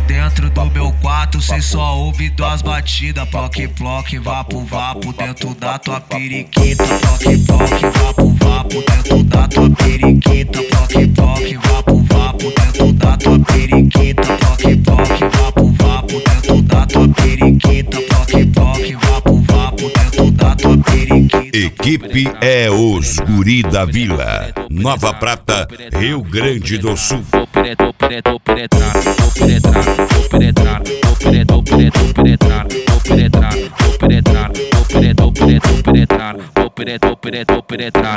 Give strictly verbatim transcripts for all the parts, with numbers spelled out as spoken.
dentro do meu quarto cê só ouve duas batidas. Ploque, ploque, vapo, vapo dentro da tua periquita. Ploque, ploque, vapo, vapo dentro da tua periquita. Ploque, ploque, vapo, vapo dentro da tua periquita. Ploque, ploque, vapo, vapo dentro da tua periquita. Ploque, ploque, vapo, vapo dentro da tua periquita. Equipe é os Guri da Vila, Nova Prata, Rio Grande do Sul. Vou penetrar, vou penetrar, vou penetrar, vou penetrar, vou penetrar, vou penetrar, vou penetrar, vou penetrar, vou penetrar, vou penetrar, vou penetrar, vou penetrar, vou penetrar.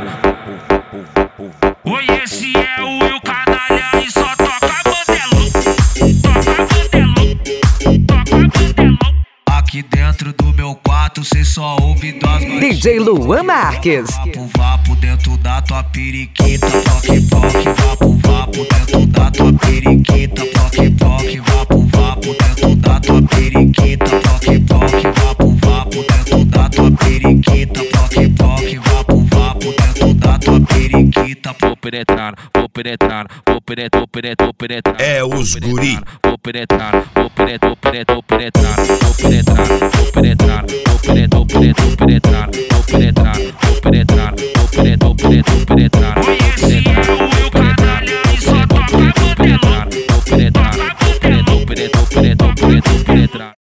Oi, esse é o Will Canalha e só toca bandelão, toca bandelão, toca bandelão. Aqui dentro do meu quarto cê só ouve duas batidas. D J Luan Marques. Vapo, vapo dentro da tua periquita. Ploque, ploque, vapo, vapo dentro da tua periquita. Ploque, ploque, vapo, vapo dentro da tua periquita. Ploque, ploque, vapo, vapo dentro da tua periquita. Ploque, ploque, vapo, vapo dentro da tua periquita. Vou penetrar, vou penetrar, vou penetrar, vou penetrar, vou penetrar. É os Guri. Vou penetrar, vou penetrar, vou penetrar, vou penetrar, vou penetrar, vou penetrar, vou penetrar, vou penetrar, vou penetrar, vou penetrar, vou